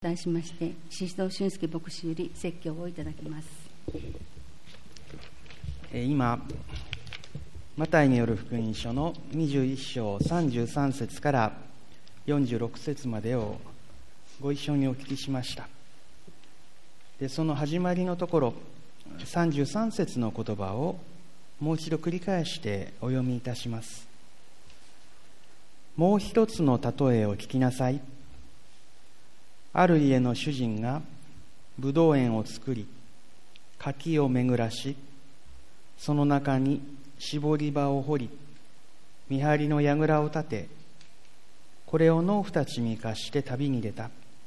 題しまして、宍戸俊介牧師より説教をいただきます。 今、マタイによる福音書の21章33節から46節までをご一緒にお聞きしました。で、その始まりのところ、33節の言葉をもう一度繰り返してお読みいたします。もう一つの例えを聞きなさい。ある家の主人がぶどう園を作り、柿を巡らし、その中に搾り場を掘り、見張りの櫓を立て、これを農夫たちに貸して旅に出た。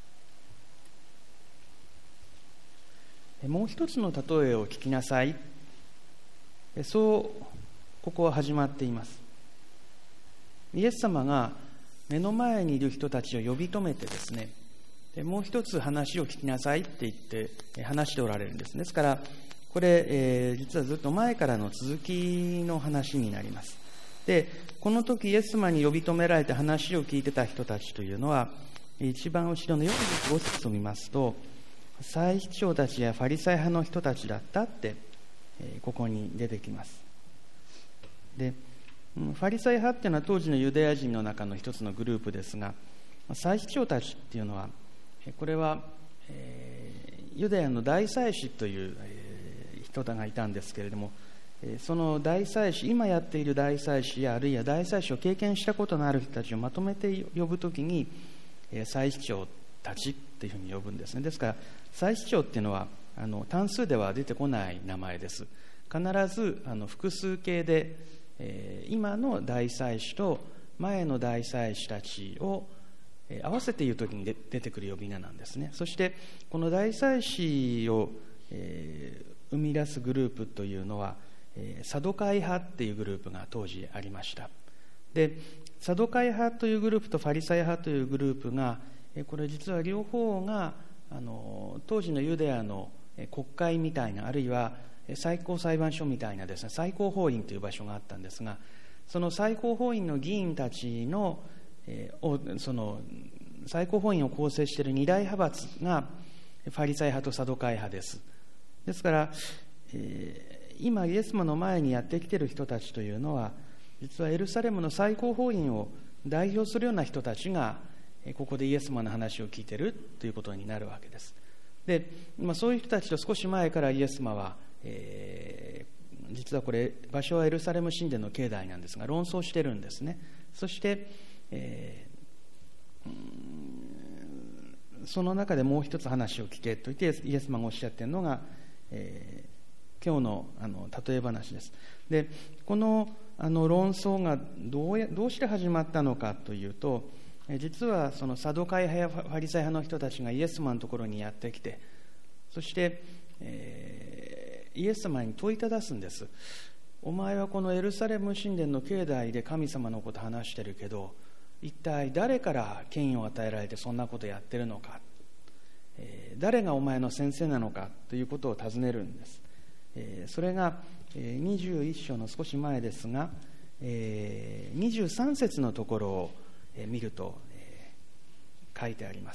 もう一つの例えを聞きなさい。そうここは始まっています。イエス様が目の前にいる人たちを呼び止めてですね、もう一つ話を聞きなさいって言って話しておられるんです。ですからこれ、実はずっと前からの続きの話になります。で、この時イエス様に呼び止められて話を聞いてた人たちというのは、一番後ろの45節を見ますと、祭司長たちやファリサイ派の人たちだったってここに出てきます。で、ファリサイ派っていうのは当時のユダヤ人の中の一つのグループですが、祭司長たちっていうのはこれは、ユダヤの大祭司という、人がいたんですけれども、その大祭司、今やっている大祭司やあるいは大祭司を経験したことのある人たちをまとめて呼ぶときに、祭司長たちっていうふうに呼ぶんですね。ですから祭司長っていうのは単数では出てこない名前です。必ず複数形で、今の大祭司と前の大祭司たちを合わせて言うときに出てくる呼び名なんですね。そしてこの大祭司を、生み出すグループというのは、サドカイ派っていうグループが当時ありました。で、サドカイ派というグループとファリサイ派というグループが、これ実は両方が当時のユダヤの国会みたいな、あるいは最高裁判所みたいなですね、最高法院という場所があったんですが、その最高法院の議員たちのその最高法院を構成している二大派閥がファリサイ派とサドカイ派です。ですから、今イエス様の前にやってきている人たちというのは、実はエルサレムの最高法院を代表するような人たちがここでイエス様の話を聞いているということになるわけです。で、そういう人たちと少し前からイエス様は、実はこれ場所はエルサレム神殿の境内なんですが、論争してるんですね。そしてその中でもう一つ話を聞けと言ってイエス様がおっしゃっているのが、今日の例え話です。で、この論争がどうして始まったのかというと、実はそのサドカイ派やファリサイ派の人たちがイエス様のところにやってきて、そして、イエス様に問いただすんです。お前はこのエルサレム神殿の境内で神様のことを話してるけど、一体誰から権威を与えられてそんなことをやってるのか、誰がお前の先生なのかということを尋ねるんです。それが21章の少し前ですが、23節のところを見ると書いてあります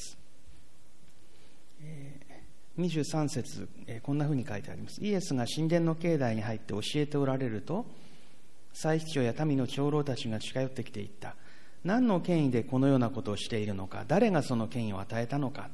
。23節、こんなふうに書いてあります。イエスが神殿の境内に入って教えておられると、祭司長や民の長老たちが近寄ってきていった。何の権威でこのようなことをしているのか、誰がその権威を与えたのか、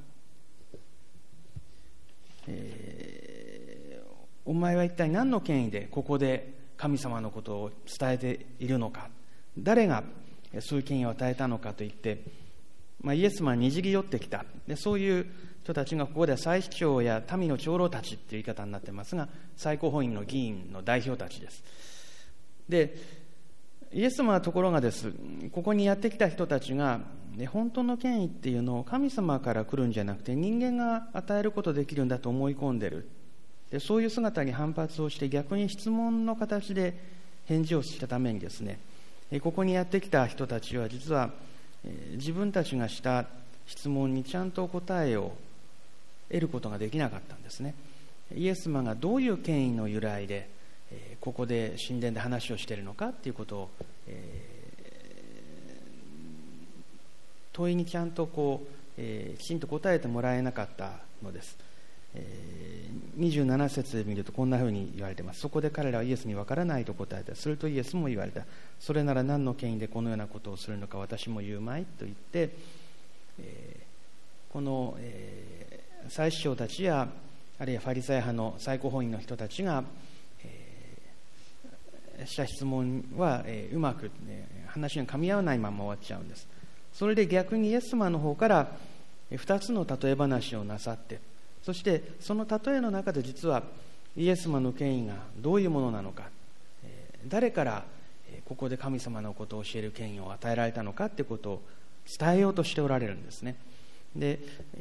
お前は一体何の権威でここで神様のことを伝えているのか、誰がそういう権威を与えたのかといって、イエス様はにじり寄ってきた。で、そういう人たちがここでは祭司長や民の長老たちっていう言い方になってますが、最高法院の議員の代表たちです。で、イエス様はところがです、ここにやってきた人たちが、本当の権威っていうのを神様から来るんじゃなくて人間が与えることできるんだと思い込んでる。で、そういう姿に反発をして逆に質問の形で返事をしたためにですね、ここにやってきた人たちは実は自分たちがした質問にちゃんと答えを得ることができなかったんですね。イエス様がどういう権威の由来でここで神殿で話をしているのかということを、問いにちゃんときちんと答えてもらえなかったのです。27節で見るとこんなふうに言われています。そこで彼らはイエスに分からないと答えた。するとイエスも言われた。それなら何の権威でこのようなことをするのか私も言うまいと言って、この、祭司長たちやあるいはファリサイ派の最高法院の人たちが、した質問は、うまく、話が噛み合わないまま終わっちゃうんです。それで逆にイエス様の方から2つの例え話をなさって、そしてその例えの中で実はイエス様の権威がどういうものなのか、誰からここで神様のことを教える権威を与えられたのかということを伝えようとしておられるんですね。で、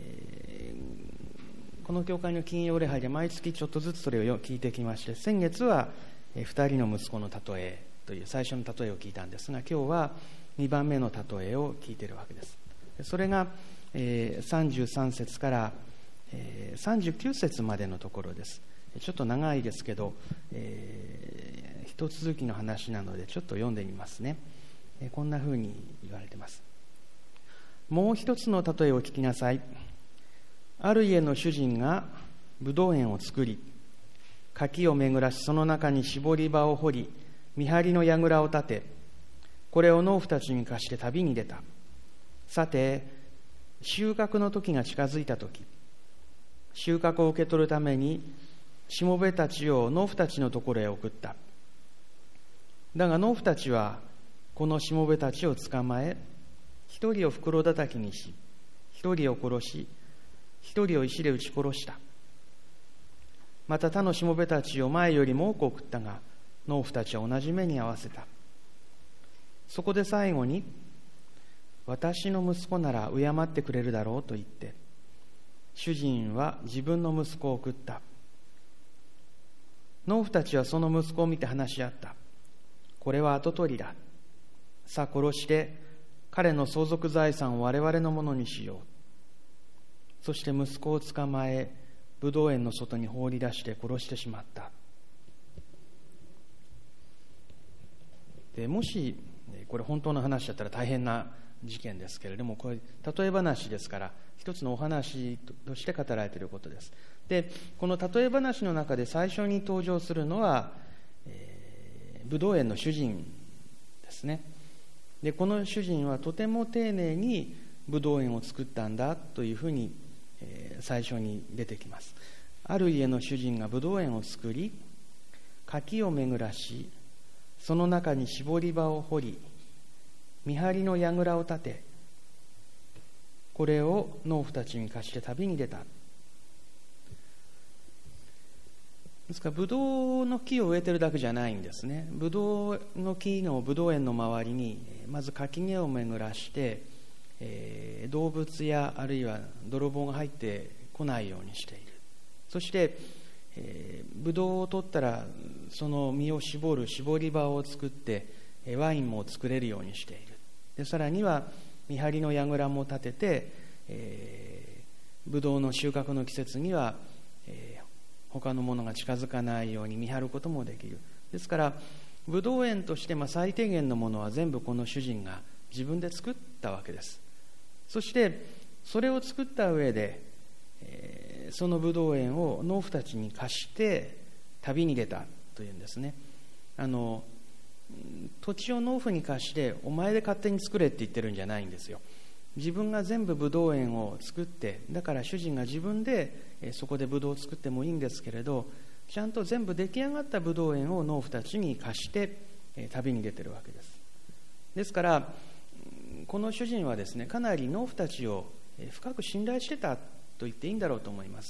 この教会の金曜礼拝で毎月ちょっとずつそれを聞いてきまして、先月は2人の息子の例えという最初の例えを聞いたんですが、今日は2番目の例えを聞いているわけです。それが33節から39節までのところです。ちょっと長いですけど、一続きの話なのでちょっと読んでみますね。こんなふうに言われています。もう一つの例えを聞きなさい。ある家の主人がぶどう園を作り、柿を巡らし、その中に絞り場を掘り、見張りの櫓を立て、これを農夫たちに貸して旅に出た。さて、収穫の時が近づいた時、収穫を受け取るためにしもべたちを農夫たちのところへ送った。だが農夫たちはこのしもべたちを捕まえ、一人を袋叩きにし、一人を殺し、一人を石で撃ち殺した。また他のしもべたちを前よりも多く送ったが、農夫たちは同じ目に遭わせた。そこで最後に、私の息子なら敬ってくれるだろうと言って、主人は自分の息子を送った。農夫たちはその息子を見て話し合った。これは跡取りだ。さあ殺して彼の相続財産を我々のものにしよう。そして息子を捕まえ、ぶどう園の外に放り出して殺してしまった。でもしこれ本当の話だったら大変な事件ですけれども、これ例え話ですから一つのお話として語られていることです。で、この例え話の中で最初に登場するのは、ぶどう園の主人ですね。で、この主人はとても丁寧にぶどう園を作ったんだというふうに、最初に出てきます。ある家の主人がぶどう園を作り、柿を巡らし、その中に絞り場を掘り、見張りの櫓を立て、これを農夫たちに貸して旅に出た。ですからブドウの木を植えてるだけじゃないんですね。ブドウの木のブドウ園の周りにまず垣根を巡らして、動物やあるいは泥棒が入ってこないようにしている。そしてブドウを取ったらその実を絞る絞り場を作ってワインも作れるようにしている。でさらには見張りの櫓も立てて、ブドウの収穫の季節には、他のものが近づかないように見張ることもできる。ですからブドウ園として最低限のものは全部この主人が自分で作ったわけです。そしてそれを作った上で、そのブドウ園を農夫たちに貸して旅に出たというんですね。土地を農夫に貸してお前で勝手に作れって言ってるんじゃないんですよ。自分が全部ブドウ園を作って、だから主人が自分でそこでブドウを作ってもいいんですけれど、ちゃんと全部出来上がったブドウ園を農夫たちに貸して旅に出てるわけです。ですからこの主人はですね、かなり農夫たちを深く信頼してたと言っていいんだろうと思います。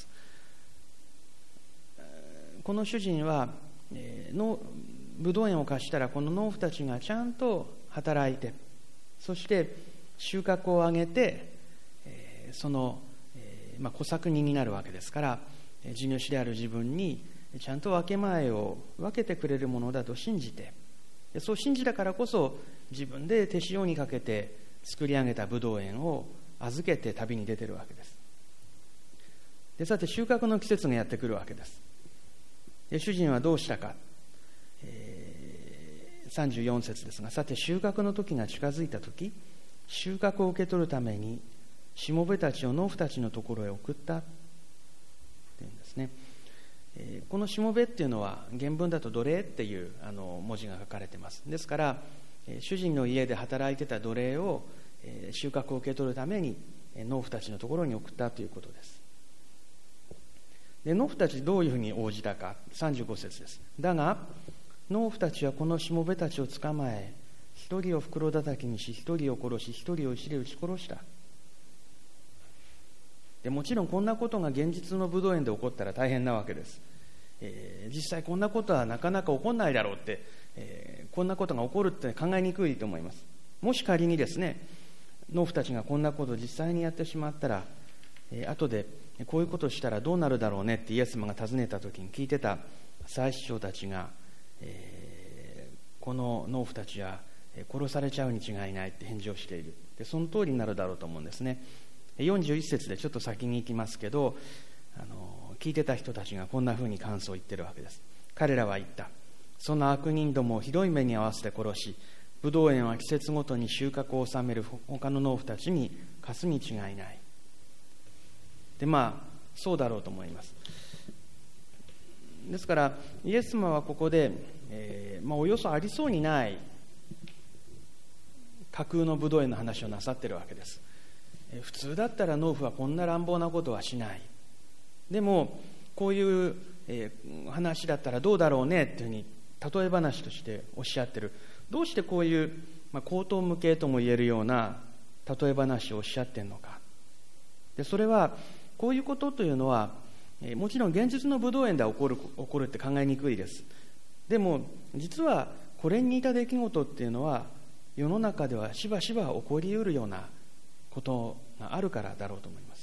この主人はブドウ園を貸したらこの農夫たちがちゃんと働いて、そして収穫を上げて、その、小作人になるわけですから、地主である自分にちゃんと分け前を分けてくれるものだと信じて、そう信じたからこそ自分で手塩にかけて作り上げたブドウ園を預けて旅に出てるわけです。でさて収穫の季節がやってくるわけです。で主人はどうしたか、34節ですが、さて収穫の時が近づいた時、収穫を受け取るためにしもべたちを農夫たちのところへ送ったというんですね。このしもべっていうのは原文だと奴隷っていう文字が書かれています。ですから主人の家で働いてた奴隷を収穫を受け取るために農夫たちのところに送ったということです。で、農夫たちどういうふうに応じたか、35節です。だが農夫たちはこのしもべたちを捕まえ、一人を袋叩きにし、一人を殺し、一人を石で撃ち殺した。でもちろんこんなことが現実のブドウ園で起こったら大変なわけです。実際こんなことはなかなか起こらないだろうって、こんなことが起こるって考えにくいと思います。もし仮にですね、農夫たちがこんなことを実際にやってしまったら、後でこういうことをしたらどうなるだろうねってイエス様が尋ねた時に聞いてた祭司長たちが、この農夫たちは殺されちゃうに違いないって返事をしている。でその通りになるだろうと思うんですね。41節でちょっと先に行きますけど、聞いてた人たちがこんなふうに感想を言ってるわけです。彼らは言った。その悪人どもをひどい目に遭わせて殺し、ブドウ園は季節ごとに収穫を収める他の農夫たちに貸すに違いない。で、そうだろうと思います。ですからイエス様はここで、およそありそうにない架空のブドウ園の話をなさっているわけです。普通だったら農夫はこんな乱暴なことはしない。でもこういう、話だったらどうだろうねっていうふうに例え話としておっしゃってる。どうしてこういう、口頭無形とも言えるような例え話をおっしゃってるのか。でそれはこういうことというのはもちろん現実のブドウ園では起こるって考えにくいです。でも実はこれに似た出来事っていうのは世の中ではしばしば起こりうるようなことがあるからだろうと思います。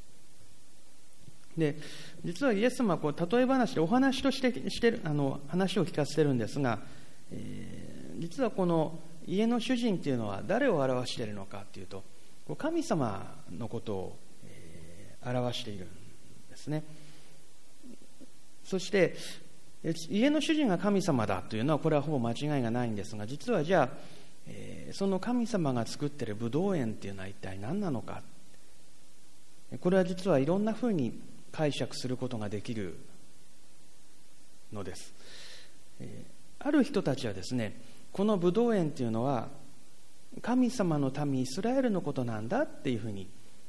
で実はイエス様は例え話でお話としてる話を聞かせてるんですが、実はこの家の主人というのは誰を表しているのかというと神様のことを、表しているんですね。そして家の主人が神様だというのはこれはほぼ間違いがないんですが、実はじゃあ、その神様が作っているブドウ園というのは一体何なのか。これは実はいろんなふうに解釈することができるのです。ある人たちはですね、このブドウ園というのは神様の民イスラエルのことなんだっていうふうに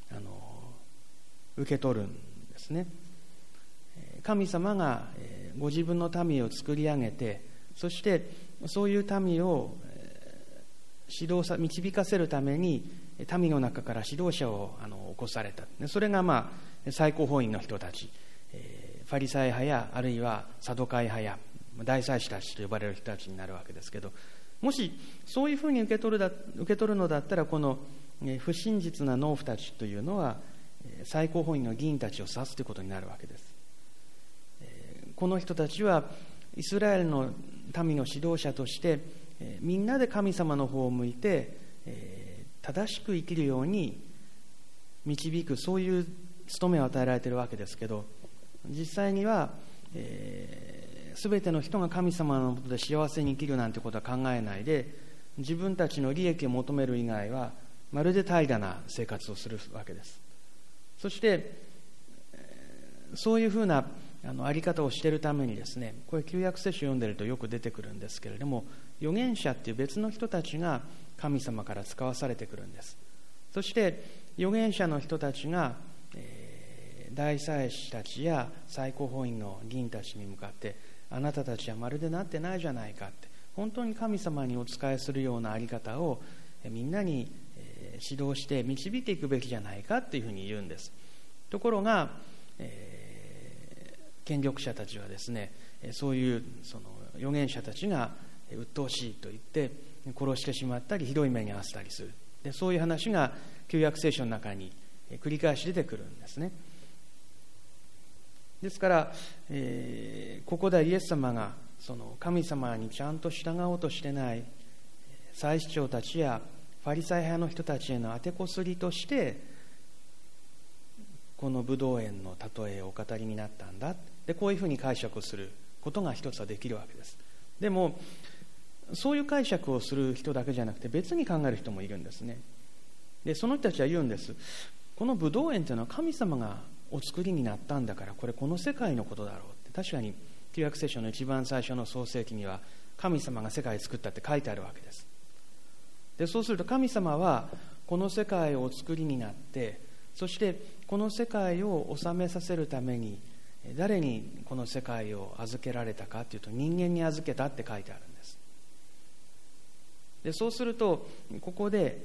受け取るんですね。神様がご自分の民を作り上げて、そしてそういう民を導かせるために民の中から指導者を起こされた。それが最高法院の人たち、ファリサイ派やあるいはサドカイ派や大祭司たちと呼ばれる人たちになるわけですけど、もしそういうふうに受け取るのだったら、この不真実な農夫たちというのは最高法院の議員たちを指すということになるわけです。この人たちはイスラエルの民の指導者としてみんなで神様の方を向いて正しく生きるように導く、そういう務めを与えられているわけですけど、実際には全ての人が神様のもとで幸せに生きるなんてことは考えないで、自分たちの利益を求める以外はまるで怠惰な生活をするわけです。そしてそういうふうなあり方をしているためにですね、これ旧約聖書を読んでいるとよく出てくるんですけれども、預言者っていう別の人たちが神様から使わされてくるんです。そして預言者の人たちが、大祭司たちや最高法院の議員たちに向かって、あなたたちはまるでなってないじゃないかって、本当に神様にお仕えするようなあり方をみんなに指導して導いていくべきじゃないかっていうふうに言うんです。ところが、権力者たちはですね、そういうその預言者たちが鬱陶しいと言って殺してしまったりひどい目に遭わせたりする。でそういう話が旧約聖書の中に繰り返し出てくるんですね。ですから、ここでイエス様がその神様にちゃんと従おうとしてない祭司長たちやファリサイ派の人たちへの当てこすりとしてこのブドウ園の例えをお語りになったんだ。でこういうふうに解釈をすることが一つはできるわけです。でもそういう解釈をする人だけじゃなくて別に考える人もいるんですね。 でその人たちは言うんです。このブドウ園というのは神様がお作りになったんだから、これこの世界のことだろうって。確かに旧約聖書の一番最初の創世記には神様が世界を作ったって書いてあるわけです。でそうすると神様はこの世界をお作りになって、そしてこの世界を治めさせるために誰にこの世界を預けられたかというと、人間に預けたって書いてあるんです。でそうするとここで、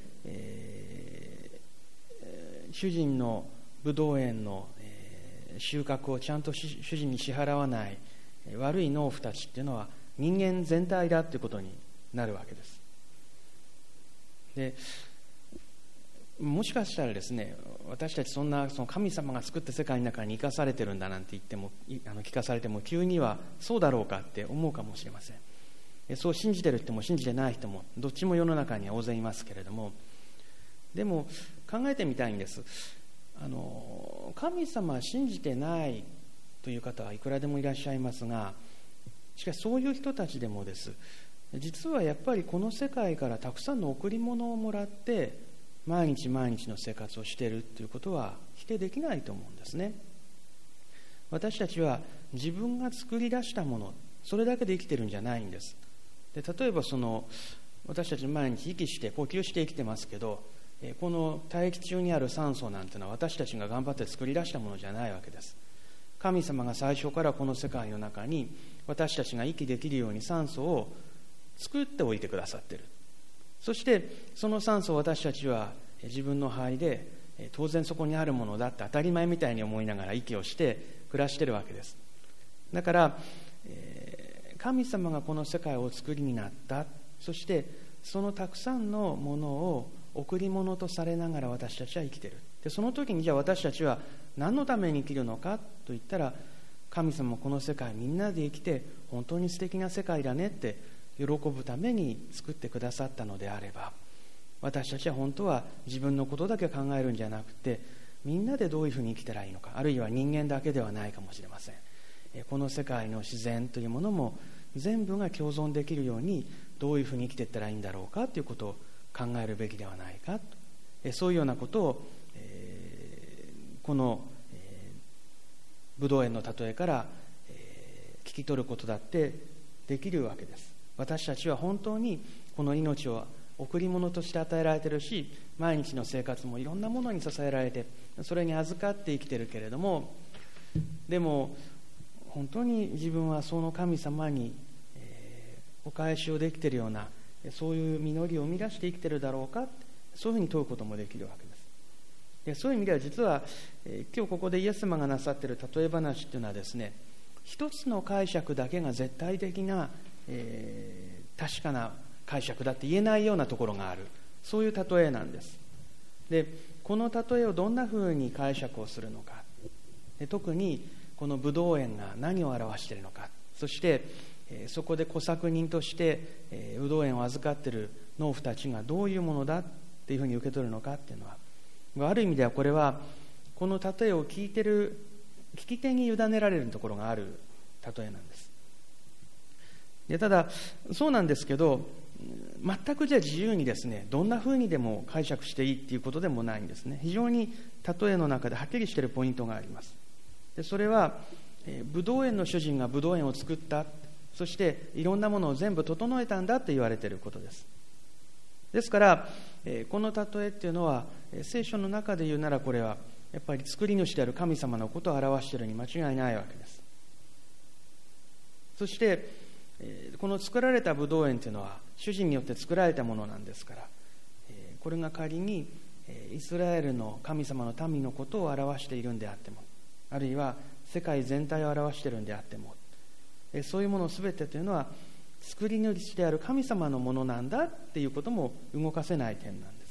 主人のブドウ園の、収穫をちゃんと主人に支払わない悪い農夫たちっていうのは人間全体だということになるわけです。でもしかしたらですね、私たちその神様が作った世界の中に生かされてるんだなんて言っても聞かされても、急にはそうだろうかって思うかもしれません。そう信じてる人も信じてない人もどっちも世の中には大勢いますけれども、でも考えてみたいんです。神様は信じてないという方はいくらでもいらっしゃいますが、しかしそういう人たちでもです、実はやっぱりこの世界からたくさんの贈り物をもらって毎日毎日の生活をしているということは否定できないと思うんですね。私たちは自分が作り出したもの、それだけで生きてるんじゃないんです。で例えば私たち毎日息して呼吸して生きてますけど、この大気中にある酸素なんてのは私たちが頑張って作り出したものじゃないわけです。神様が最初からこの世界の中に私たちが息できるように酸素を作っておいてくださっている。そしてその酸素を私たちは自分の肺で当然そこにあるものだって当たり前みたいに思いながら息をして暮らしているわけです。だから、神様がこの世界をお作りになった。そしてそのたくさんのものを贈り物とされながら私たちは生きている。でその時にじゃあ私たちは何のために生きるのかと言ったら、神様もこの世界みんなで生きて本当に素敵な世界だねって喜ぶために作ってくださったのであれば、私たちは本当は自分のことだけ考えるんじゃなくて、みんなでどういうふうに生きたらいいのか、あるいは人間だけではないかもしれません。この世界の自然というものも全部が共存できるようにどういうふうに生きていったらいいんだろうかということを考えるべきではないかと、そういうようなことを、この、ブドウ園の例えから、聞き取ることだってできるわけです。私たちは本当にこの命を贈り物として与えられているし、毎日の生活もいろんなものに支えられて、それに預かって生きているけれども、でも本当に自分はその神様に、お返しをできているような、そういう実りを生み出して生きているだろうか、そういうふうに問うこともできるわけです。でそういう意味では実は、今日ここでイエス様がなさっている例え話というのはですね、一つの解釈だけが絶対的な、確かな解釈だって言えないようなところがある、そういう例えなんです。でこの例えをどんなふうに解釈をするのか、で特にこのブドウ園が何を表しているのか、そしてそこで小作人としてブドウ園を預かっている農夫たちがどういうものだっていうふうに受け取るのかっていうのは、ある意味ではこれはこの例えを聞いている聞き手に委ねられるところがある例えなんです。でただそうなんですけど、全くじゃあ自由にですね、どんなふうにでも解釈していいっていうことでもないんですね。非常に例えの中ではっきりしているポイントがあります。でそれはブドウ園の主人がブドウ園を作った、そしていろんなものを全部整えたんだと言われていることです。ですからこの例えっていうのは聖書の中で言うなら、これはやっぱり作り主である神様のことを表しているに間違いないわけです。そしてこの作られたブドウ園というのは主人によって作られたものなんですから、これが仮にイスラエルの神様の民のことを表しているんであっても、あるいは世界全体を表しているんであっても、そういうもの全てというのは作り主である神様のものなんだっていうことも動かせない点なんです。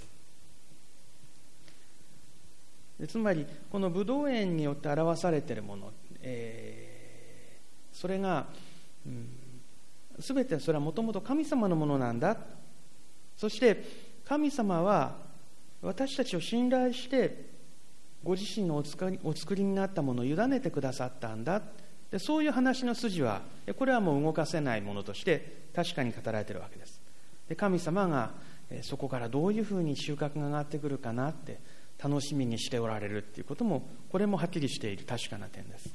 つまりこのブドウ園によって表されているもの、それが、全てそれはもともと神様のものなんだ。そして神様は私たちを信頼してご自身のお作りになったものを委ねてくださったんだ。でそういう話の筋はこれはもう動かせないものとして確かに語られているわけです。で神様がそこからどういうふうに収穫が上がってくるかなって楽しみにしておられるっていうことも、これもはっきりしている確かな点です。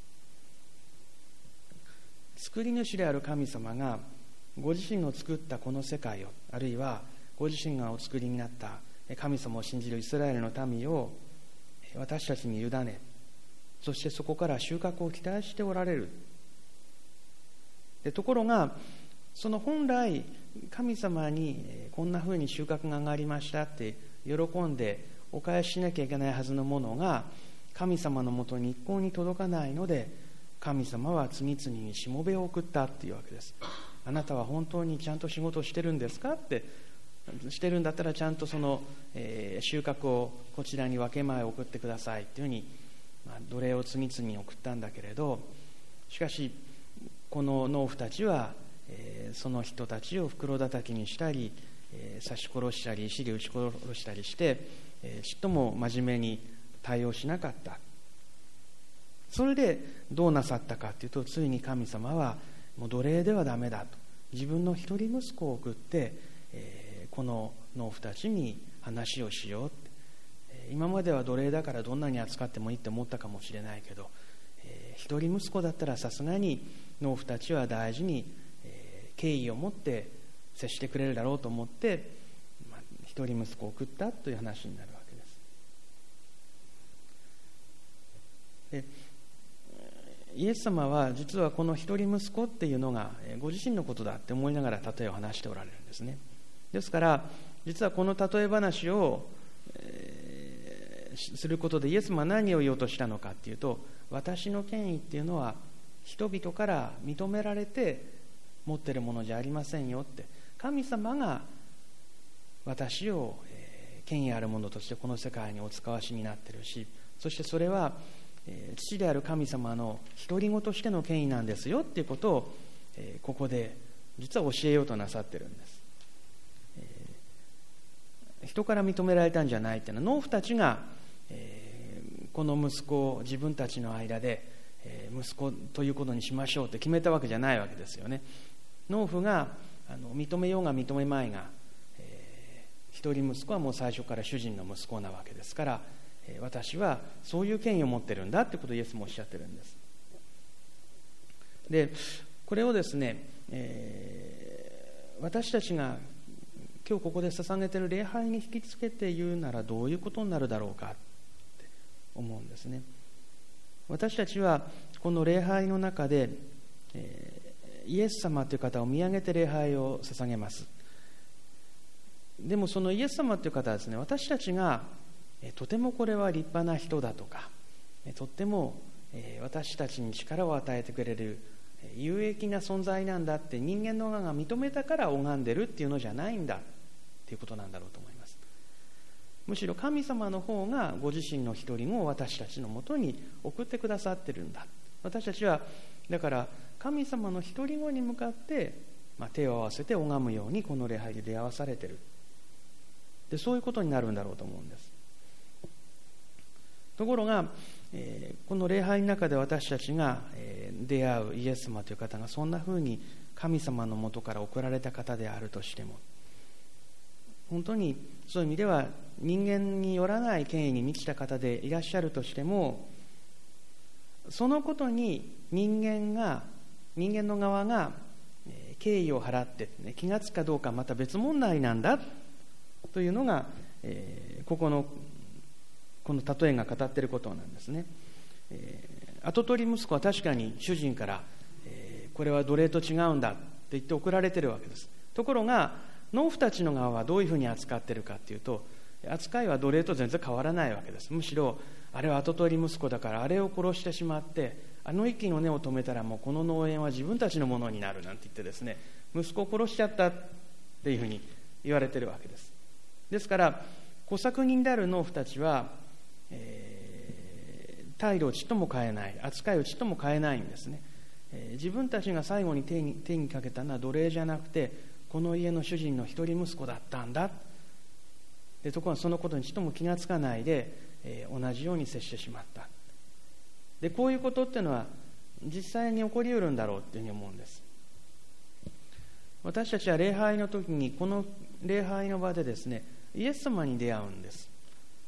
作り主である神様がご自身の作ったこの世界を、あるいはご自身がお作りになった神様を信じるイスラエルの民を私たちに委ね、そしてそこから収穫を期待しておられる。ところがその本来神様にこんなふうに収穫が上がりましたって喜んでお返ししなきゃいけないはずのものが神様のもとに一向に届かないので、神様は次々にしもべを送ったっていうわけです。あなたは本当にちゃんと仕事をしてるんですかって、してるんだったらちゃんとその、収穫をこちらに分け前を送ってくださいっていうふうに、奴隷を次々に送ったんだけれど、しかしこの農夫たちは、その人たちを袋叩きにしたり、刺し殺したり石で撃ち殺したりして、ちっとも真面目に対応しなかった。それでどうなさったかというと、ついに神様はもう奴隷ではダメだと、自分の一人息子を送って、この農夫たちに話をしようって。今までは奴隷だからどんなに扱ってもいいって思ったかもしれないけど、一人息子だったらさすがに農夫たちは大事に、敬意を持って接してくれるだろうと思って、一人息子を送ったという話になるわけです。でイエス様は実はこの一人息子っていうのがご自身のことだって思いながら例えを話しておられるんですね。ですから実はこの例え話を、することでイエス様は何を言おうとしたのかっていうと、私の権威っていうのは人々から認められて持っているものじゃありませんよって、神様が私を、権威あるものとしてこの世界にお使わしになっているし、そしてそれは父である神様の独り子としての権威なんですよっていうことを、ここで実は教えようとなさってるんです。人から認められたんじゃないっていうのは、農夫たちが、この息子を自分たちの間で、息子ということにしましょうって決めたわけじゃないわけですよね。農夫が認めようが認めまいが、一人息子はもう最初から主人の息子なわけですから、私はそういう権威を持ってるんだってことをイエスもおっしゃってるんです。でこれをですね、私たちが今日ここで捧げている礼拝に引きつけて言うならどういうことになるだろうかって思うんですね。私たちはこの礼拝の中で、イエス様という方を見上げて礼拝を捧げます。でもそのイエス様という方はですね、私たちがとてもこれは立派な人だとか、とっても私たちに力を与えてくれる有益な存在なんだって人間の側が認めたから拝んでるっていうのじゃないんだっていうことなんだろうと思います。むしろ神様の方がご自身の一人子を私たちのもとに送ってくださってるんだ。私たちはだから神様の一人子に向かって、手を合わせて拝むようにこの礼拝で出会わされてる。でそういうことになるんだろうと思うんです。ところが、この礼拝の中で私たちが、出会うイエス様という方がそんなふうに神様のもとから送られた方であるとしても、本当にそういう意味では人間によらない権威に満ちた方でいらっしゃるとしても、そのことに人間の側が敬意を払って、気がつくかどうかまた別問題なんだというのが、この例えが語っていることなんですね。跡取り息子は確かに主人から、これは奴隷と違うんだって言って送られているわけです。ところが農夫たちの側はどういうふうに扱っているかというと、扱いは奴隷と全然変わらないわけです。むしろあれは跡取り息子だからあれを殺してしまって、あの息の根を止めたらもうこの農園は自分たちのものになるなんて言ってですね、息子を殺しちゃったっていうふうに言われているわけです。ですから小作人である農夫たちは、態度をちっとも変えない、扱いをちっとも変えないんですね。自分たちが最後に手にかけたのは奴隷じゃなくてこの家の主人の一人息子だったんだ。でところがそのことにちっとも気がつかないで、同じように接してしまった。でこういうことっていうのは実際に起こりうるんだろうっていうふうに思うんです。 私たちは礼拝の時にこの礼拝の場でですね、イエス様に出会うんです。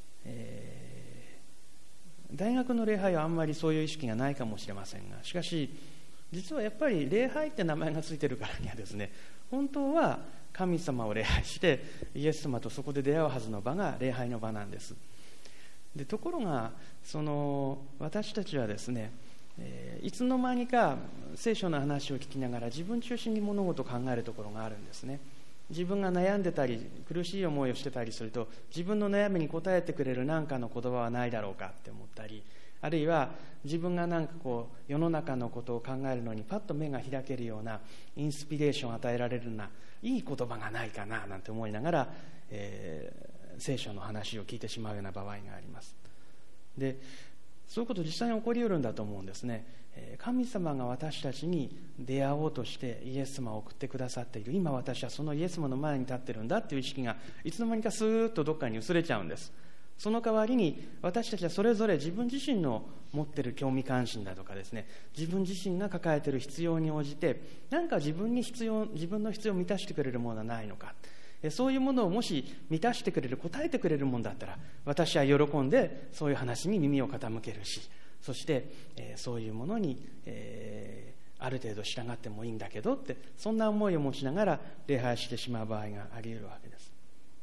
大学の礼拝はあんまりそういう意識がないかもしれませんが、しかし実はやっぱり礼拝って名前がついてるからにはですね、本当は神様を礼拝してイエス様とそこで出会うはずの場が礼拝の場なんです。でところが私たちはですね、いつの間にか聖書の話を聞きながら自分中心に物事を考えるところがあるんですね。自分が悩んでたり苦しい思いをしてたりすると、自分の悩みに答えてくれる何かの言葉はないだろうかって思ったり、あるいは自分が世の中のことを考えるのにパッと目が開けるようなインスピレーションを与えられるようないい言葉がないかななんて思いながら、聖書の話を聞いてしまうような場合があります。でそういうこと実際に起こり得るんだと思うんですね。神様が私たちに出会おうとしてイエス様を送ってくださっている、今私はそのイエス様の前に立ってるんだっていう意識がいつの間にかスーッとどっかに薄れちゃうんです。その代わりに私たちはそれぞれ自分自身の持っている興味関心だとかですね、自分自身が抱えている必要に応じて何か自分の必要を満たしてくれるものはないのか、そういうものをもし満たしてくれる、答えてくれるものだったら私は喜んでそういう話に耳を傾けるし、そして、そういうものに、ある程度従ってもいいんだけどって、そんな思いを持ちながら礼拝してしまう場合があり得るわけです。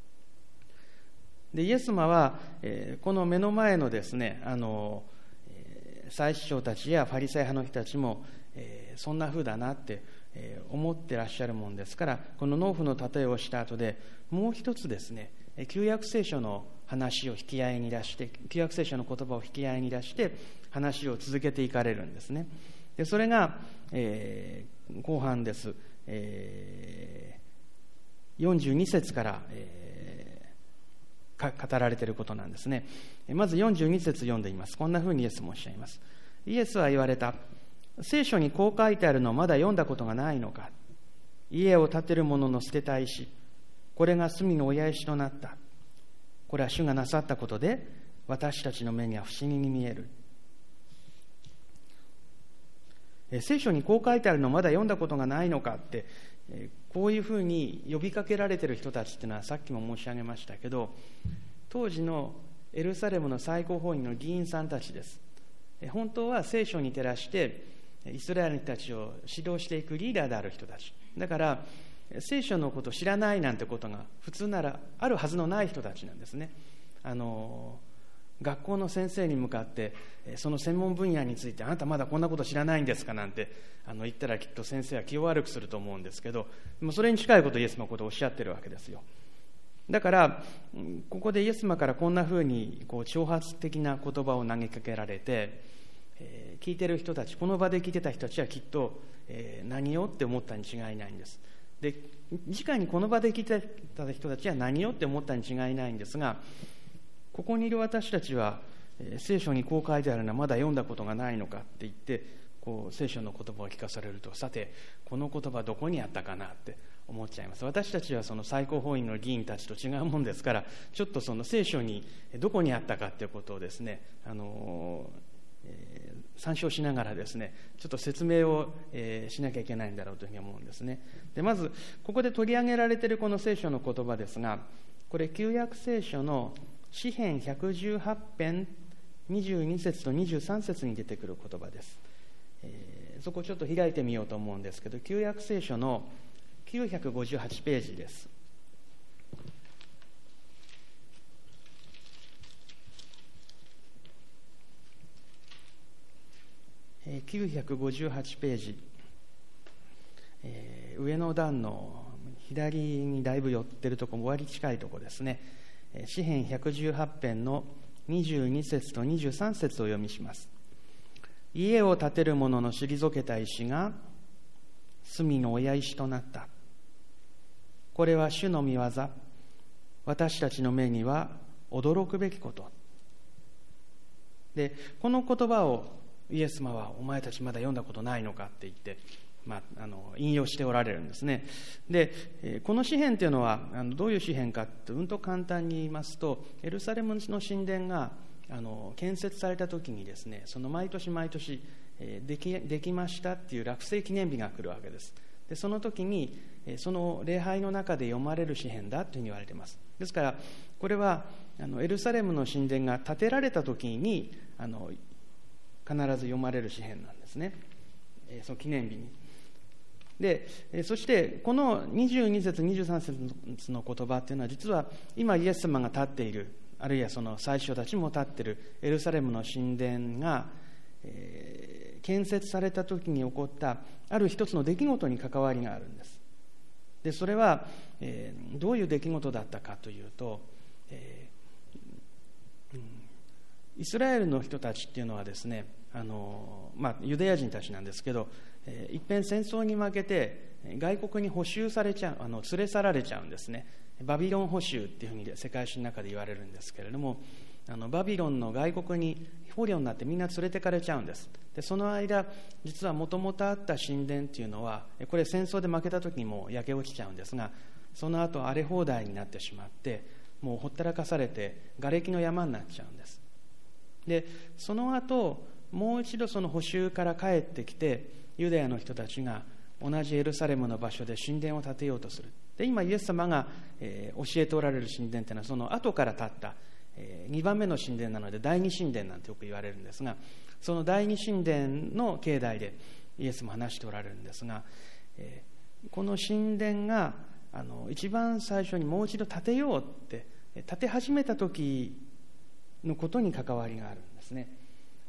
でイエス様は、この目の前のですね、祭司長たちやファリサイ派の人たちも、そんな風だなって思ってらっしゃるもんですから、この農夫の例えをした後でもう一つですね、旧約聖書の話を引き合いに出して、旧約聖書の言葉を引き合いに出して話を続けていかれるんですね。でそれが、後半です、42節から、語られていることなんですね。まず42節読んでいます。こんなふうにイエスもおっしゃいます。イエスは言われた。聖書にこう書いてあるのをまだ読んだことがないのか。家を建てる者の捨てた石、これが隅の親石となった。これは主がなさったことで私たちの目には不思議に見える。聖書にこう書いてあるのをまだ読んだことがないのかって、こういうふうに呼びかけられている人たちっていうのはさっきも申し上げましたけど、当時のエルサレムの最高法院の議員さんたちです。本当は聖書に照らしてイスラエルの人たちを指導していくリーダーである人たちだから、聖書のことを知らないなんてことが普通ならあるはずのない人たちなんですね。学校の先生に向かってその専門分野について、あなたまだこんなこと知らないんですかなんて言ったら、きっと先生は気を悪くすると思うんですけど、それに近いことをイエス様のことをおっしゃってるわけですよ。だからここでイエス様からこんなふうに挑発的な言葉を投げかけられて、聞いてる人たち、この場で聞いてた人たちはきっと、何をって思ったに違いないんです。で直にこの場で聞いてた人たちは何をって思ったに違いないんですが、ここにいる私たちは、聖書にこう書いてあるのはまだ読んだことがないのかって言って、聖書の言葉を聞かされると、さてこの言葉どこにあったかなって思っちゃいます。私たちはその最高法院の議員たちと違うもんですから、ちょっとその聖書にどこにあったかっていうことをですね、参照しながらですね、ちょっと説明を、しなきゃいけないんだろうというふうに思うんですね。でまずここで取り上げられているこの聖書の言葉ですが、これ旧約聖書の詩編118編22節と23節に出てくる言葉です。そこをちょっと開いてみようと思うんですけど、旧約聖書の958ページです。958ページ、上の段の左にだいぶ寄ってるところ、終わり近いところですね。詩編118編の22節と23節を読みします。家を建てる者の退けた石が隅の親石となった。これは主の御業、私たちの目には驚くべきこと。でこの言葉をイエス様はお前たちまだ読んだことないのかって言って、引用しておられるんですね。でこの詩編というのはどういう詩編かってと簡単に言いますと、エルサレムの神殿が建設された時にですね、その毎年毎年できましたっていう落成記念日が来るわけです。 でその時にその礼拝の中で読まれる詩篇だというふうに言われています。ですからこれはエルサレムの神殿が建てられた時に必ず読まれる詩篇なんですね、その記念日に。でそしてこの22節23節の言葉というのは、実は今イエス様が立っている、あるいはその最初たちも立っているエルサレムの神殿が、建設された時に起こったある一つの出来事に関わりがあるんです。でそれは、どういう出来事だったかというと、イスラエルの人たちっていうのはですね、ユダヤ人たちなんですけど、いっぺん戦争に負けて外国に捕囚されちゃう、連れ去られちゃうんですね。バビロン捕囚っていうふうに世界史の中で言われるんですけれども、バビロンの外国に捕虜になってみんな連れてかれちゃうんです。でその間、実はもともとあった神殿っていうのは、これ戦争で負けた時にもう焼け落ちちゃうんですが、その後荒れ放題になってしまって、もうほったらかされて瓦礫の山になっちゃうんです。でその後もう一度その捕囚から帰ってきて、ユダヤの人たちが同じエルサレムの場所で神殿を建てようとする。で今イエス様が、教えておられる神殿というのは、その後から建った、2番目の神殿なので第二神殿なんてよく言われるんですが、その第二神殿の境内でイエスも話しておられるんですが、この神殿が一番最初にもう一度建てようって建て始めた時のことに関わりがあるんですね。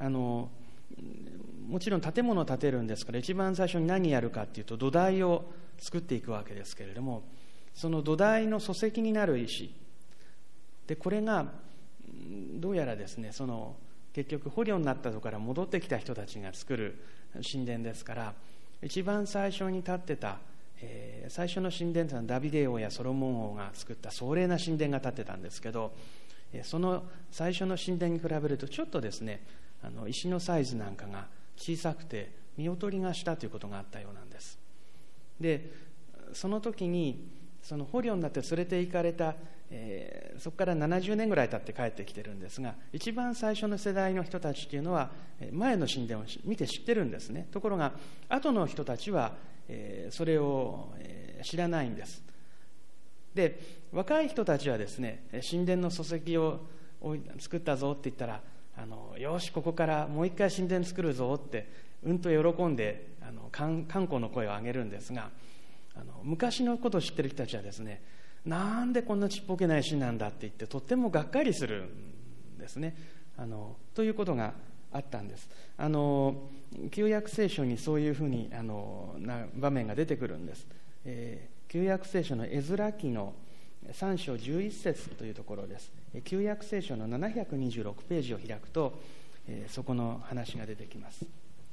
もちろん建物を建てるんですから、一番最初に何やるかっていうと土台を作っていくわけですけれども、その土台の礎石になる石で、これがどうやらですね、結局捕虜になったところから戻ってきた人たちが作る神殿ですから、一番最初に建ってた、最初の神殿というのはダビデ王やソロモン王が作った壮麗な神殿が建ってたんですけど、その最初の神殿に比べるとちょっとですね、石のサイズなんかが小さくて見劣りがしたということがあったようなんです。でその時にその捕虜になって連れて行かれた、そこから70年ぐらい経って帰ってきてるんですが、一番最初の世代の人たちというのは前の神殿を見て知ってるんですね。ところが後の人たちは、それを知らないんです。で若い人たちはですね、神殿の礎石を作ったぞって言ったら、よしここからもう一回神殿作るぞってうんと喜んで歓呼の声を上げるんですが、昔のことを知ってる人たちはですね、なんでこんなちっぽけな石なんだって言ってとってもがっかりするんですね。ということがあったんです。旧約聖書にそういうふうにな場面が出てくるんです。旧約聖書のエズラ記の3章11節というところです。旧約聖書の726ページを開くと、そこの話が出てきます。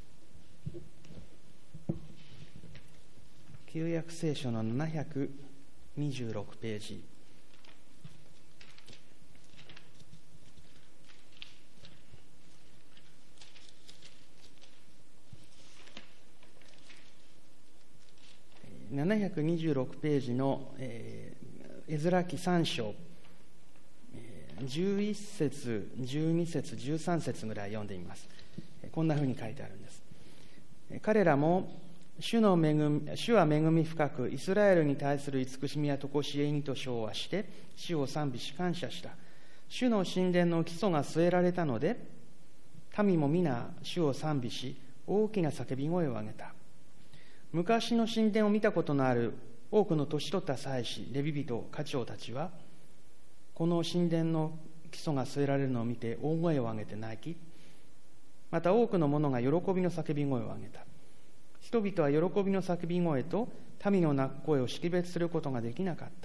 旧約聖書の726ページ。726ページの、エズラ記3章、11節12節13節ぐらい読んでみます。こんなふうに書いてあるんです。彼らも主は恵み深く、イスラエルに対する慈しみや常しえにと称和して主を賛美し感謝した。主の神殿の基礎が据えられたので、民も皆主を賛美し大きな叫び声を上げた。昔の神殿を見たことのある多くの年取った祭司、レビ人、家長たちは、この神殿の基礎が据えられるのを見て大声を上げて泣き、また多くの者が喜びの叫び声を上げた。人々は喜びの叫び声と民の泣く声を識別することができなかった。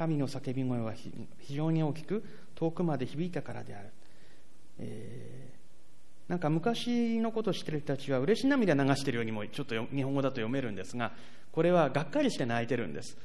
民の叫び声は非常に大きく遠くまで響いたからである。なんか昔のことを知っている人たちは嬉し涙流しているようにもちょっと日本語だと読めるんですが、これはがっかりして泣いてるんです。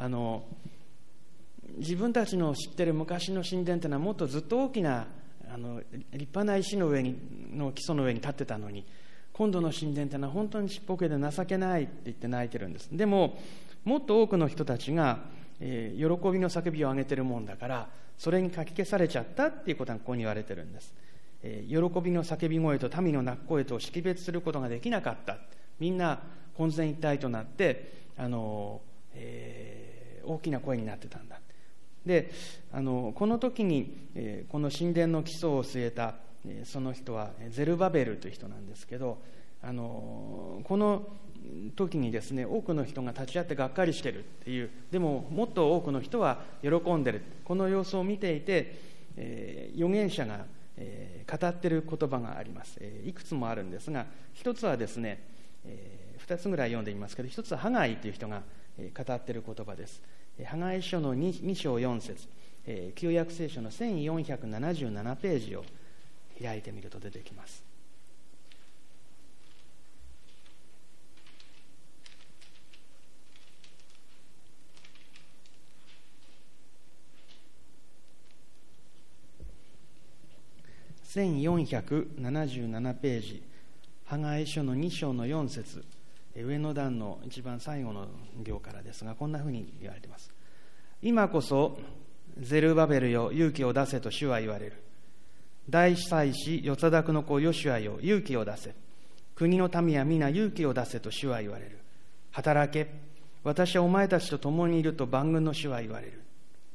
自分たちの知っている昔の神殿というのはもっとずっと大きな立派な石の基礎の上に立ってたのに、今度の神殿というのは本当にちっぽけで情けないって言って泣いてるんです。でももっと多くの人たちが、喜びの叫びを上げてるもんだから、それにかき消されちゃったっていうことがここに言われてるんです。喜びの叫び声と民の泣く声とを識別することができなかった。みんな混然一体となって大きな声になってたんだ。でこの時に、この神殿の基礎を据えた、その人はゼルバベルという人なんですけど、この時にですね、多くの人が立ち会ってがっかりしてるっていう、でももっと多くの人は喜んでる、この様子を見ていて、預言者が、語っている言葉があります。いくつもあるんですが、一つはですね、2つぐらい読んでみますけど、一つはハガイという人が語っている言葉です。ハガイ書の 2章4節、旧約聖書の1477ページを開いてみると出てきます。1477ページ、ハガイ書の2章の4節、上の段の一番最後の行からですが、こんなふうに言われています。今こそゼルバベルよ、勇気を出せと主は言われる。大祭司ヨツァダクの子ヨシュアよ、勇気を出せ。国の民は皆勇気を出せと主は言われる。働け、私はお前たちと共にいると万軍の主は言われる。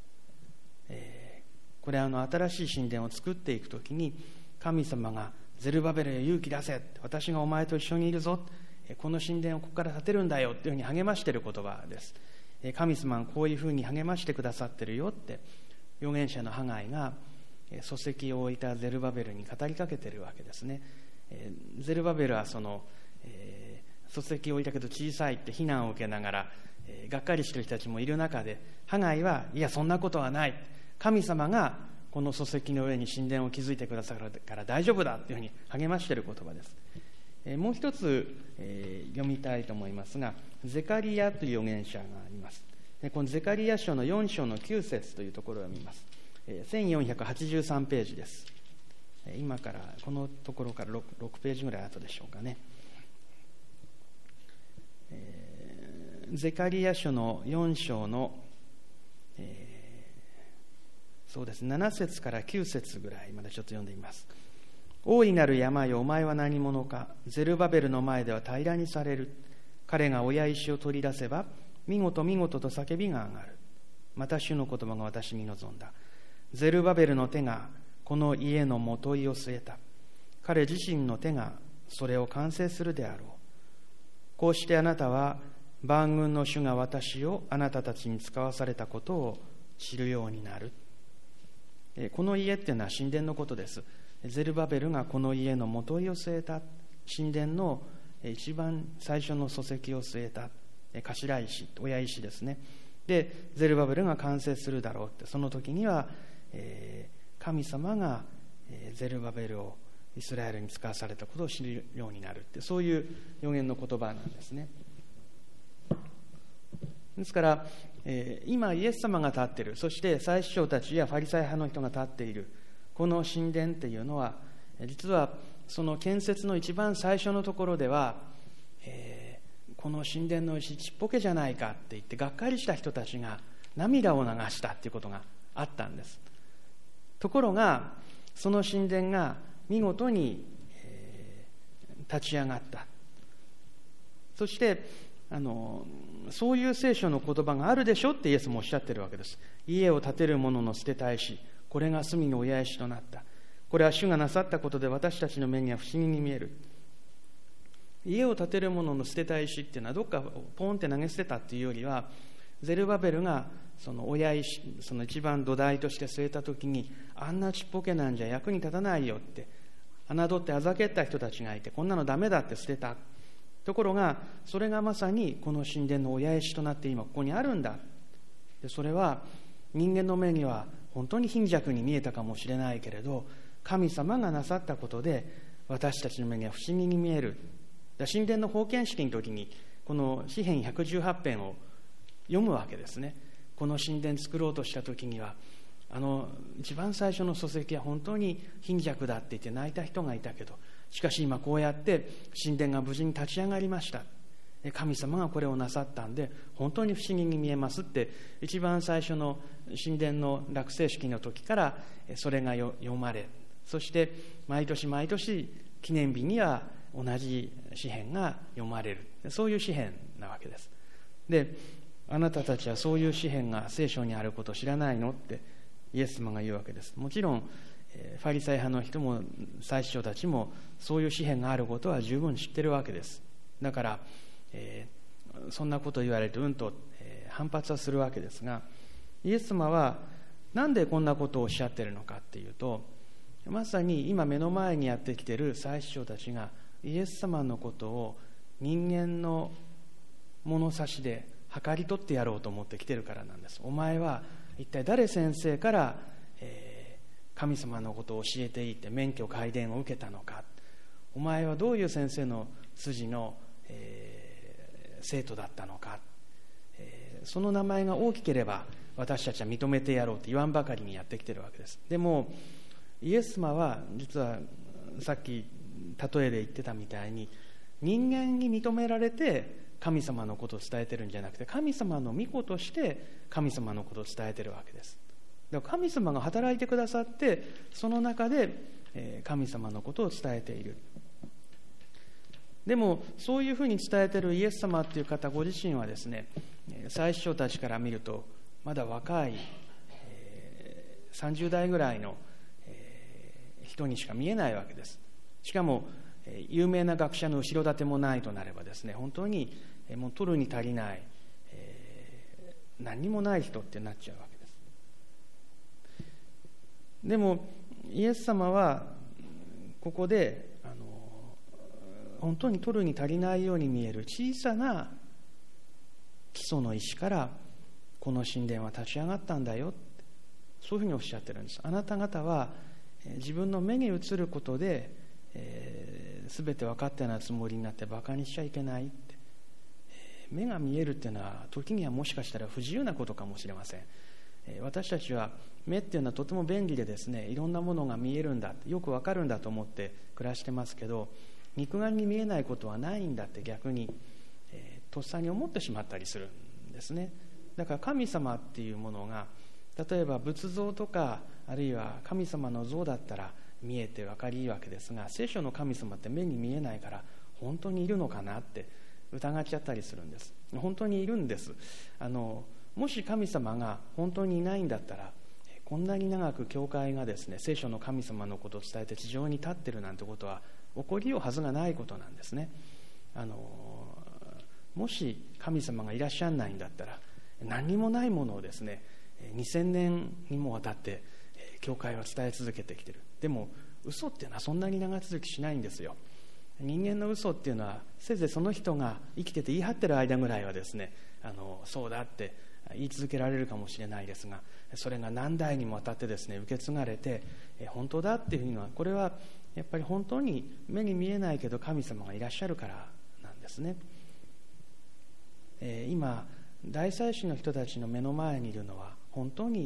これは新しい神殿を作っていくときに、神様がゼルバベルよ、勇気出せ、私がお前と一緒にいるぞ、この神殿をここから建てるんだよというふうに励ましている言葉です。神様がこういうふうに励ましてくださってるよって預言者のハガイが礎石を置いたゼルバベルに語りかけているわけですね。ゼルバベルは礎石を置いたけど小さいって非難を受けながら、がっかりしている人たちもいる中で、ハガイはいやそんなことはない、神様がこの礎石の上に神殿を築いてくださるから大丈夫だというふうに励ましている言葉です。もう一つ、読みたいと思いますが、ゼカリヤという預言者があります。このゼカリヤ書の4章の9節というところを読みます。1483ページです。今からこのところから 6ページぐらい後でしょうかね。ゼカリヤ書の4章の、そうです、7節から9節ぐらいまでちょっと読んでみます。大いなる山よ、お前は何者か。ゼルバベルの前では平らにされる。彼が親石を取り出せば、見事見事と叫びが上がる。また主の言葉が私に望んだ。ゼルバベルの手がこの家のもといを据えた。彼自身の手がそれを完成するであろう。こうしてあなたは万軍の主が私をあなたたちに使わされたことを知るようになる。この家っていうのは神殿のことです。ゼルバベルがこの家のもといを据えた、神殿の一番最初の礎石を据えた頭石、親石ですね。でゼルバベルが完成するだろうって、その時には、神様がゼルバベルをイスラエルに使わされたことを知るようになるって、そういう預言の言葉なんですね。ですから、今イエス様が立っている、そして祭司長たちやファリサイ派の人が立っているこの神殿っていうのは、実はその建設の一番最初のところでは、この神殿の石ちっぽけじゃないかって言ってがっかりした人たちが涙を流したっていうことがあったんです。ところがその神殿が見事に、立ち上がった。そしてそういう聖書の言葉があるでしょってイエスもおっしゃってるわけです。家を建てる者の捨てた石、これが隅の親石となった。これは主がなさったことで私たちの目には不思議に見える。家を建てる者の捨てた石っていうのはどっかポンって投げ捨てたっていうよりは、ゼルバベルがその親石、その一番土台として据えた時に、あんなちっぽけなんじゃ役に立たないよって侮ってあざけった人たちがいて、こんなのダメだって捨てた。ところがそれがまさにこの神殿の親石となって今ここにあるんだ。でそれは人間の目には本当に貧弱に見えたかもしれないけれど、神様がなさったことで私たちの目には不思議に見える。神殿の封建式の時にこの詩編118編を読むわけですね。この神殿作ろうとした時には一番最初の礎石は本当に貧弱だって言って泣いた人がいたけど、しかし今こうやって神殿が無事に立ち上がりました。神様がこれをなさったんで本当に不思議に見えますって、一番最初の神殿の落成式の時からそれが読まれ、そして毎年毎年記念日には同じ詩篇が読まれる、そういう詩篇なわけです。で、あなたたちはそういう詩篇が聖書にあることを知らないのってイエス様が言うわけです。もちろんファリサイ派の人も祭司長たちもそういう詩篇があることは十分知ってるわけです。だから、そんなことを言われると反発はするわけですが、イエス様はなんでこんなことをおっしゃっているのかっていうと、まさに今目の前にやってきている祭司長たちがイエス様のことを人間の物差しで測り取ってやろうと思ってきてるからなんです。お前は一体誰先生から神様のことを教えていて免許開伝を受けたのか、お前はどういう先生の筋の生徒だったのか、その名前が大きければ私たちは認めてやろうと言わんばかりにやってきてるわけです。でもイエス様は実はさっき例えで言ってたみたいに、人間に認められて神様のことを伝えてるんじゃなくて、神様の御子として神様のことを伝えてるわけです。だから神様が働いてくださって、その中で神様のことを伝えている。でもそういうふうに伝えているイエス様という方ご自身はですね、祭司長たちから見るとまだ若い30代ぐらいの人にしか見えないわけです。しかも有名な学者の後ろ盾もないとなればですね、本当にもう取るに足りない何にもない人ってなっちゃうわけです。でもイエス様はここで本当に取るに足りないように見える小さな基礎の石からこの神殿は立ち上がったんだよ、そういうふうにおっしゃってるんです。あなた方は自分の目に映ることで全て分かったようなつもりになってバカにしちゃいけないって。目が見えるっていうのは時にはもしかしたら不自由なことかもしれません。私たちは目っていうのはとても便利でですね、いろんなものが見えるんだ、よく分かるんだと思って暮らしてますけど、肉眼に見えないことはないんだって逆にとっさに思ってしまったりするんですね。だから神様っていうものが、例えば仏像とかあるいは神様の像だったら見えて分かりいいわけですが、聖書の神様って目に見えないから本当にいるのかなって疑っちゃったりするんです。本当にいるんです。もし神様が本当にいないんだったら、こんなに長く教会がですね、聖書の神様のことを伝えて地上に立ってるなんてことは起こりようはずがないことなんですね。もし神様がいらっしゃらないんだったら、何にもないものをですね、2000年にもわたって教会は伝え続けてきている。でも嘘っていうのはそんなに長続きしないんですよ。人間の嘘っていうのはせいぜいその人が生きてて言い張ってる間ぐらいはですね、そうだって言い続けられるかもしれないですが、それが何代にもわたってですね受け継がれて本当だっていうのは、これはやっぱり本当に目に見えないけど神様がいらっしゃるからなんですね。今大祭司の人たちの目の前にいるのは本当に、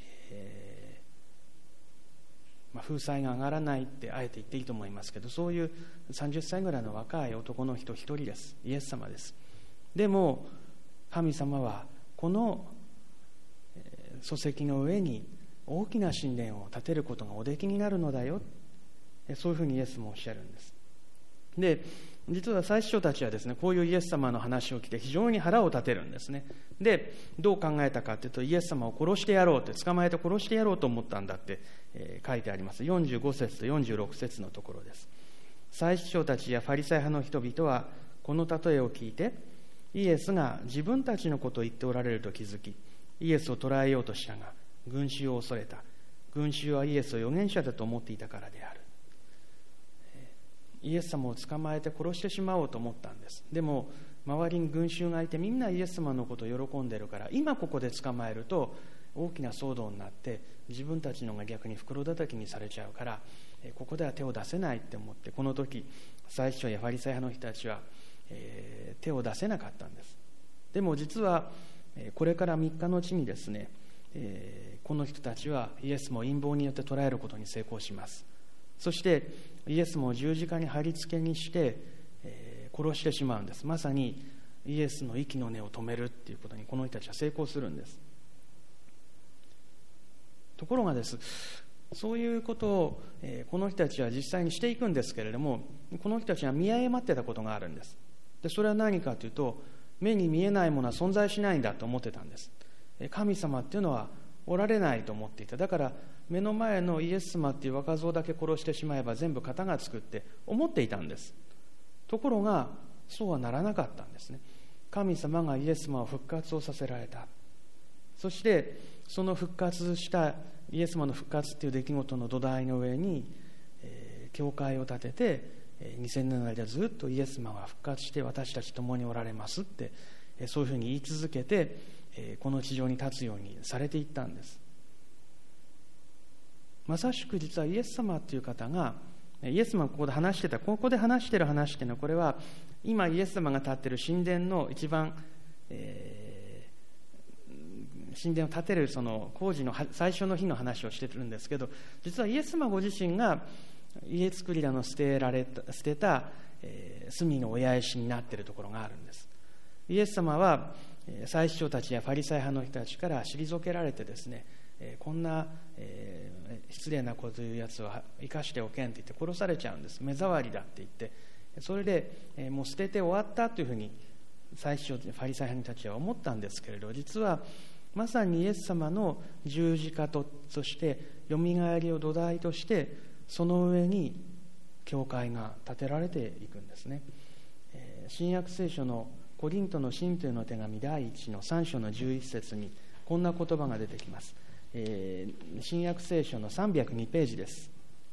風采が上がらないってあえて言っていいと思いますけど、そういう30歳ぐらいの若い男の人一人です。イエス様です。でも神様はこの礎石の上に大きな神殿を建てることがおできになるのだよ、そういうふうにイエスもおっしゃるんです。で、実は祭司長たちはですね、こういうイエス様の話を聞いて非常に腹を立てるんですね。で、どう考えたかというと、イエス様を殺してやろうって、捕まえて殺してやろうと思ったんだって、書いてあります。45節と46節のところです。祭司長たちやファリサイ派の人々はこの例えを聞いて、イエスが自分たちのことを言っておられると気づき、イエスを捕らえようとしたが群衆を恐れた。群衆はイエスを預言者だと思っていたからである。イエス様を捕まえて殺してしまおうと思ったんです。でも周りに群衆がいて、みんなイエス様のことを喜んでるから、今ここで捕まえると大きな騒動になって自分たちのが逆に袋叩きにされちゃうから、ここでは手を出せないって思って、この時祭司長やファリサイ派の人たちは、手を出せなかったんです。でも実はこれから3日のうちにですね、この人たちはイエスも陰謀によって捕らえることに成功します。そしてイエスも十字架に貼り付けにして、殺してしまうんです。まさにイエスの息の根を止めるっていうことにこの人たちは成功するんです。ところがです、 そういうことを、この人たちは実際にしていくんですけれども、この人たちが見誤ってたことがあるんです。でそれは何かというと、目に見えないものは存在しないんだと思ってたんです。神様っていうのはおられないと思っていた。だから目の前のイエス様っていう若造だけ殺してしまえば全部型がつくって思っていたんです。ところがそうはならなかったんですね。神様がイエス様を復活をさせられた。そしてその復活したイエス様の復活っていう出来事の土台の上に、教会を建てて2000年の間ずっとイエス様が復活して私たち共におられますって、そういうふうに言い続けて、この地上に立つようにされていったんです。まさしく実はイエス様という方が、イエス様がここで話してる話っていうのは、これは今イエス様が立っている神殿の一番、神殿を建てるその工事の最初の日の話をしているんですけど、実はイエス様ご自身が家作りの捨てた、隅の親石になっているところがあるんです。イエス様は祭司長たちやファリサイ派の人たちから退けられてですね、こんな、失礼なこと言うやつは生かしておけんって言って殺されちゃうんです。目障りだって言って、それで、もう捨てて終わったというふうに祭司長ファリサイ派の人たちは思ったんですけれど、実はまさにイエス様の十字架と、そしてよみがえりを土台として、その上に教会が建てられていくんですね。新約聖書のコリントの信徒への手紙第1の3章の11節にこんな言葉が出てきます。新約聖書の302ページです。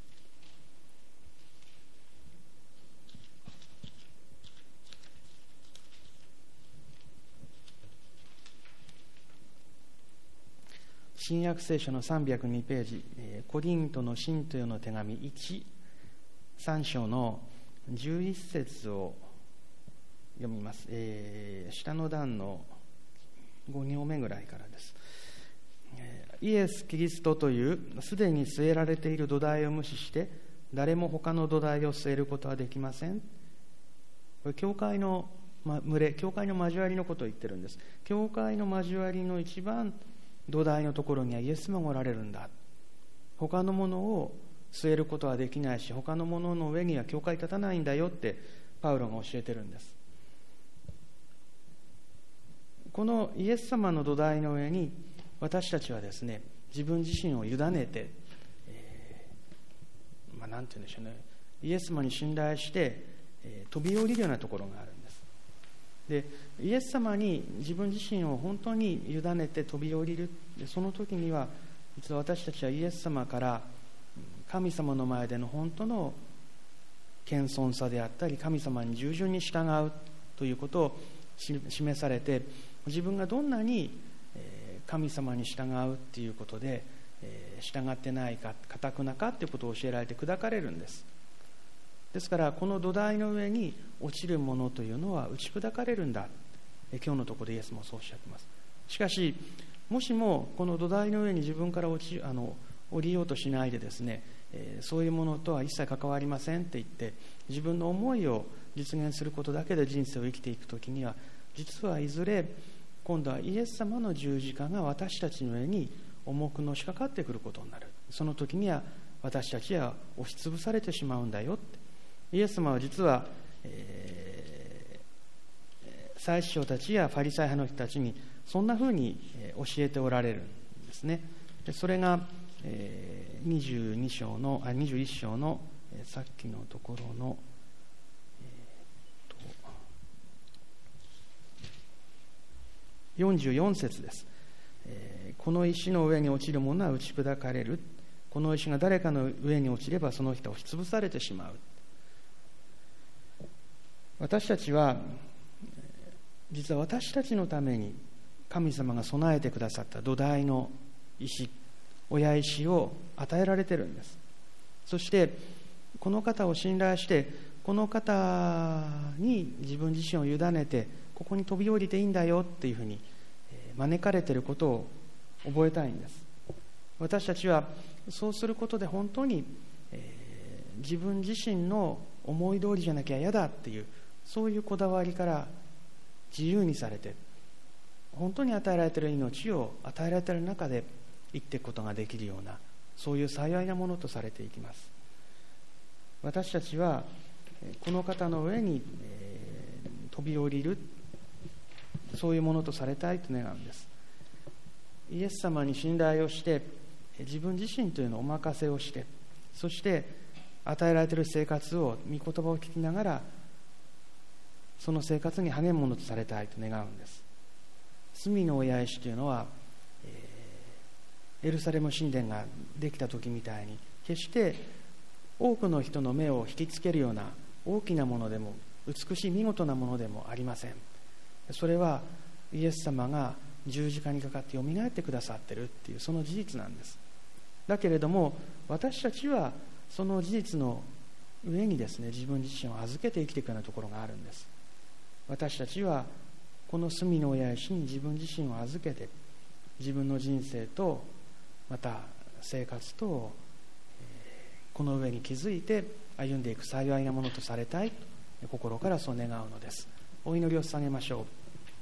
新約聖書の302ページ、コリントの信徒への手紙3章の11節を読みます。下の段の5行目ぐらいからです。イエス・キリストというすでに据えられている土台を無視して誰も他の土台を据えることはできません。これ教会の群れ、教会の交わりのことを言ってるんです。教会の交わりの一番土台のところにはイエス様がおられるんだ。他のものを据えることはできないし、他のものの上には教会立たないんだよってパウロが教えてるんです。このイエス様の土台の上に私たちはですね、自分自身を委ねて、なんて言うんでしょうね、イエス様に信頼して、飛び降りるようなところがあるんです。で、イエス様に自分自身を本当に委ねて飛び降りる。でその時には実は私たちはイエス様から神様の前での本当の謙遜さであったり、神様に従順に従うということを示されて、自分がどんなに神様に従うっていうことで従ってないか、固くなかっていうことを教えられて砕かれるんです。ですからこの土台の上に落ちるものというのは打ち砕かれるんだ。今日のところでイエスもそうおっしゃっています。しかしもしもこの土台の上に自分から降りようとしないでですね、そういうものとは一切関わりませんって言って自分の思いを実現することだけで人生を生きていくときには、実はいずれ今度はイエス様の十字架が私たちの上に重くのしかかってくることになる。その時には私たちは押しつぶされてしまうんだよって。イエス様は実は、祭司長たちやファリサイ派の人たちにそんなふうに教えておられるんですね。でそれが、21章のさっきのところの44節です。この石の上に落ちるものは打ち砕かれる。この石が誰かの上に落ちればその人は押しつぶされてしまう。私たちは実は私たちのために神様が備えてくださった土台の石、親石を与えられているんです。そしてこの方を信頼してこの方に自分自身を委ねてここに飛び降りていいんだよっていうふうに招かれていることを覚えたいんです。私たちはそうすることで本当に、自分自身の思い通りじゃなきゃ嫌だっていうそういうこだわりから自由にされて、本当に与えられている命を与えられている中で生きていくことができるようなそういう幸いなものとされていきます。私たちはこの方の上に、飛び降りる、そういうものとされたいと願うんです。イエス様に信頼をして、自分自身というのをお任せをして、そして与えられている生活を、御言葉を聞きながらその生活に励むものとされたいと願うんです。罪のお癒しというのは、エルサレム神殿ができた時みたいに決して多くの人の目を引きつけるような大きなものでも美しい見事なものでもありません。それはイエス様が十字架にかかってよみがえってくださっているっていうその事実なんです。だけれども私たちはその事実の上にですね、自分自身を預けて生きていくようなところがあるんです。私たちはこの罪のお癒しに自分自身を預けて、自分の人生とまた生活とこの上に気づいて歩んでいく幸いなものとされたい、心からそう願うのです。お祈りを捧げましょう。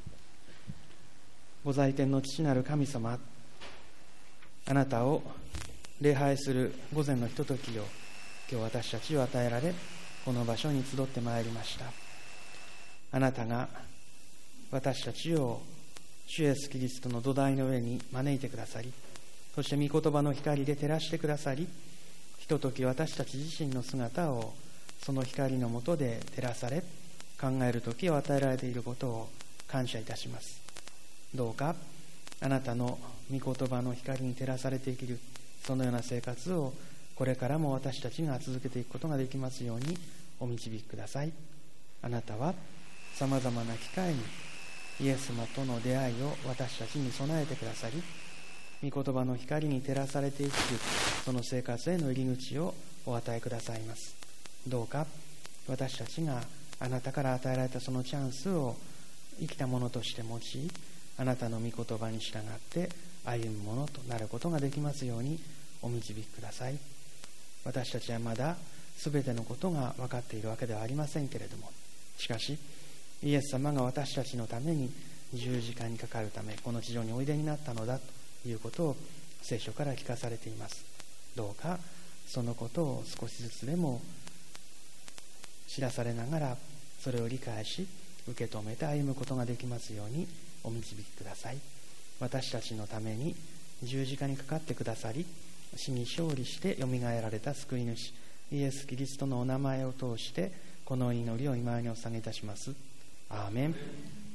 ご在天の父なる神様、あなたを礼拝する午前のひとときを今日私たちは与えられ、この場所に集ってまいりました。あなたが私たちを主イエスキリストの土台の上に招いてくださり、そして御言葉の光で照らしてくださり、ひととき私たち自身の姿をその光の下で照らされ、考える時を与えられていることを感謝いたします。どうかあなたの御言葉の光に照らされて生きるそのような生活をこれからも私たちが続けていくことができますようにお導きください。あなたはさまざまな機会にイエス様との出会いを私たちに備えてくださり、御言葉の光に照らされていくその生活への入り口をお与えくださいます。どうか私たちがあなたから与えられたそのチャンスを生きたものとして用い、あなたの御言葉に従って歩むものとなることができますようにお導きください。私たちはまだ全てのことが分かっているわけではありませんけれども、しかしイエス様が私たちのために十字架にかかるためこの地上においでになったのだということを聖書から聞かされています。どうかそのことを少しずつでも知らされながらそれを理解し受け止めて歩むことができますようにお導きください。私たちのために十字架にかかってくださり、死に勝利してよみがえられた救い主イエス・キリストのお名前を通してこの祈りを今にお捧げいたします。アーメン。